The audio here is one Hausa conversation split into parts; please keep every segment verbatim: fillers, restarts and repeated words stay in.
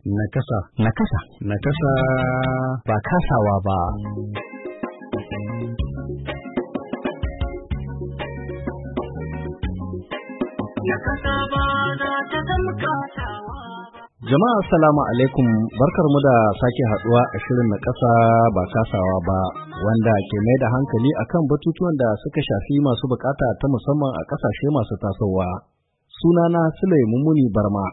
Nakasa. Nakasa. Nakasa. Ba kasawa ba. Nakasa ba za ta zama kasawa ba. Jama'a assalamu alaikum, barkarmu da sake haduwa a shirin Nakasa ba kasawa ba, wanda ke mai da hankali akan batutuwan da suka shafi masu bukata ta musamman a kasashe masu tasowa. Sunana Sulaimu Muni Barma.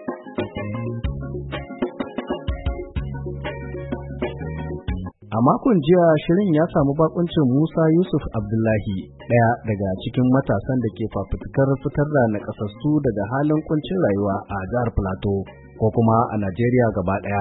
A makon jiya shirin ya samu bakuncin Musa Yusuf Abdullahi, ɗaya daga cikin matasan da ke fafutukar fitar da nakasassu daga halin kuncin rayuwa a jihar Plateau ko kuma a Najeriya gaba ɗaya.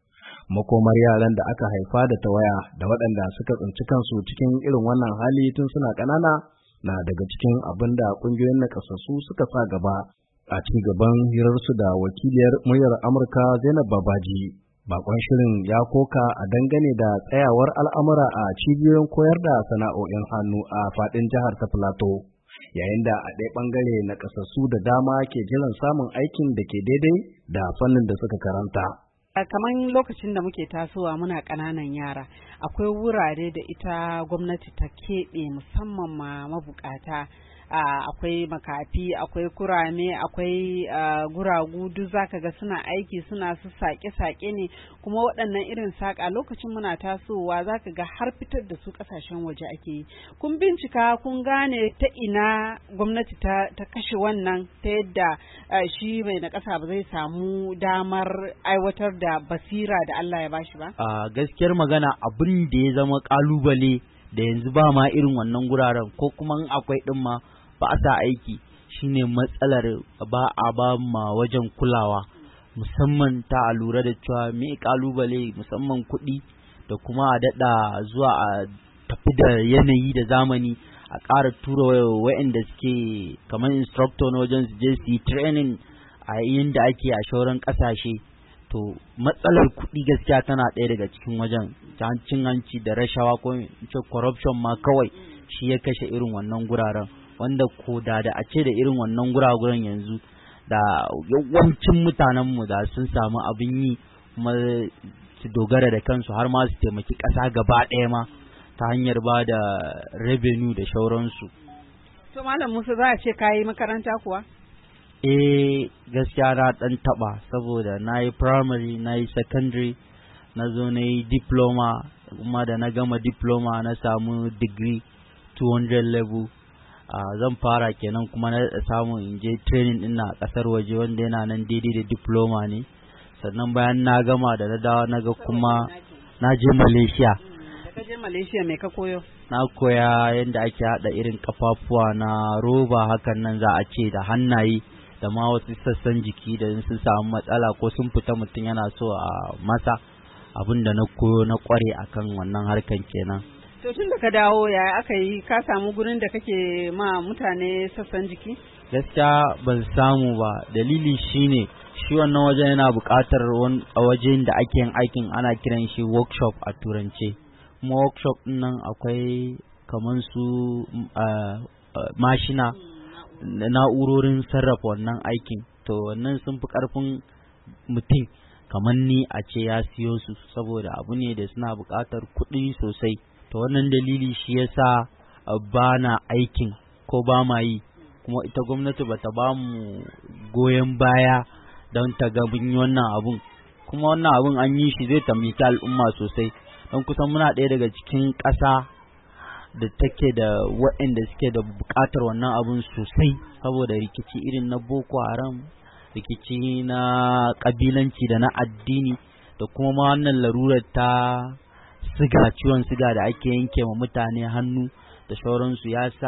Makomar yaran da aka haifa da tawaya da waɗanda suka tsinci kansu cikin irin wannan hali tun suna ƙanana na daga cikin abin da ƙungiyoyin nakasassu suka sa gaba a ci gaban hirarsu da wakiliyar muryar Amurka Zainab Babaji. Bakon shirin ya koka a dangane da tsayawar al'amura a cibiyoyin koyar da sana'o'in hannu a faɗin jihar ta Plateau, yayin da a ɗaya ɓangare na ƙasassu da dama ke jiran samun aikin da ke daidai da fannin da suka karanta. Kamar lokacin da muke tasowa muna ƙananan yara, akwai wurare da ita gwamnati ta keɓe musamman ma mabukata. Uh, akwai makafi, akwai kurame, akwai uh, guragu, duk zaka ga suna aiki, suna su sake-sake ne, kuma waɗannan irin saƙa lokacin muna tasowa zaka ga har fitar da su ƙasashen waje ake yi. Kun bincika kun gane ta ina gwamnati ta, ta kashe wannan ta yadda uh, shi mai na ƙasa ba zai samu damar aiwatar da basira da Allah ya bashi ba? A uh, gaskiyar magana abin da ya zama ƙalubale da yanzu ba ma irin wannan guraren, ko kuma akwai ɗin ma ba a sa aiki, shine matsalar ba a ba ma wajen kulawa, musamman ta a lura da cewa me kalubale musamman kuɗi da kuma a daɗa zuwa a tafi da yanayi da zamani, a ƙara tura wa'anda suke kamar instructor na wajen su je su yi training a yinda ake a shauran ƙasashe. To matsalar kuɗi gaskiya tana ɗaya daga cikin wajen, cin hanci da rashawa ko corruption ma kawai shi ya kashe irin wannan guraren, wanda ko da da a ce da irin wannan guraguren yanzu da yawancin mutanenmu da sun samu abin yi kuma su dogara da kansu har ma su taimaki ƙasa gaba ɗaya ma ta hanyar ba da revenue da shauransu. To Malam Musa, za a ce ka yi makaranta kuwa? Eh gaskiya na ɗan taɓa, saboda na yi primary, na yi secondary, na zo na yi diploma, kuma da na gama diploma na samu degree two hundred level. Uh, zan fara kenan kuma na samu in je training din na kasar waje wanda yana nan daidai da diploma ne, sannan bayan na gama da na dawo na ga kuma na je Malaysia. Da ka je Malaysia me ka koyo? Na koya yadda ake hada irin kafafuwa na roba hakan nan za a ce, da hannaye da ma wasu sassan jiki da sun samu matsala ko sun fita mutum yana so a masa, abin da na koyo na kware akan wannan harkan kenan. To tun da ka dawo ya aka yi, ka samu gurin da kake ma mutane sassan jiki? Gaskiya ban samu ba, dalili shine shi wannan wajen yana buƙatar a wajen da ake yin aikin ana kiran shi workshop a turance, kuma workshop din nan akwai kamar su uh, uh, mashina da na'urorin sarrafa wannan aikin, to wannan sun fi ƙarfin mutum kamar ni a ce ya siyo su, saboda abu ne da suna buƙatar kuɗi sosai. To wannan dalili shi yasa ba na aikin ko ba ma yi, kuma ita gwamnati bata ba mu goyon baya don ta ga mun yi wannan abun, kuma wannan abun an yi shi zai taimaki al'umma sosai, don kusan muna ɗaya daga cikin ƙasa da take da waɗanda suke da buƙatar wannan abun sosai, saboda rikici irin na Boko Haram, rikici na ƙabilanci da na addini, da kuma ma wannan larurar ta siga, ciwon siga da ake yanke wa mutane hannu da sauransu, ya sa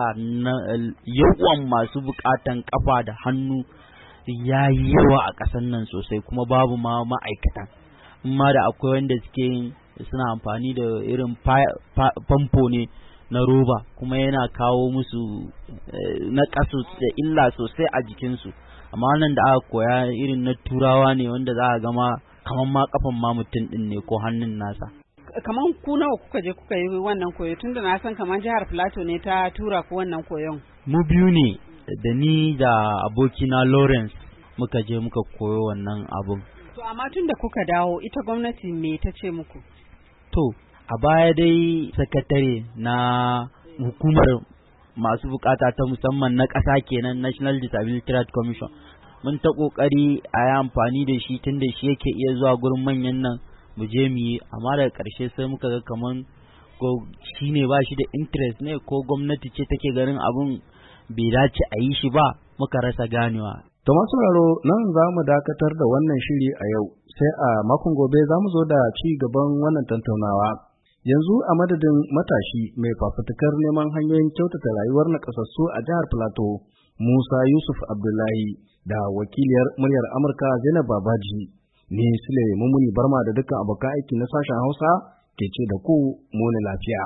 yawan masu bukatan kafa da hannu ya yi yawa a ƙasar nan sosai, kuma babu ma ma'aikata, amma da akwai wanda suke suna amfani da irin famfo ne na roba, kuma yana kawo musu na ƙasu da illa sosai a jikinsu, amma nan da aka koya irin na turawa ne wanda za a gama kamar ma kafan ma mutum ɗin ne ko hannun nasa. Kaman ku nawa kuka je kuka yi wannan koyo, tunda na san kaman jihar Plateau ne ta tura ku wannan koyon? Mu biyu ne, da ni da abokina Lawrence muka je muka koyo wannan abun. To amma tun da kuka dawo ita gwamnati me ta ce muku? To a baya dai sakatare na hukumar masu bukata ta musamman na ƙasa kenan National Disability Rights Commission mun ta kokari a yi amfani da shi tun da shi yake iya zuwa gurin manyan nan mu je mu yi, amma daga ƙarshe sai muka ga kaman ko shi ne ba shi da interest ne ko gwamnati ce take ganin abun bai dace a yi shi ba, muka rasa ganewa. To masu sauraro nan za mu dakatar da wannan shiri a yau, sai a makon gobe za mu zo da ci gaban wannan tattaunawa. Yanzu a madadin matashi mai fafutukar neman hanyoyin kyautata rayuwar nakasassu a jihar Plateau, Musa Yusuf Abdullahi, da wakiliyar muryar Amurka Zainab Babaji, ni Sule Mumuni Barma da dukkan abokan aiki na sashen Hausa ke ce da ku muni lafiya.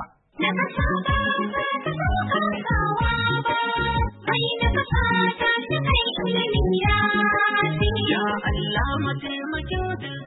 Ya Allah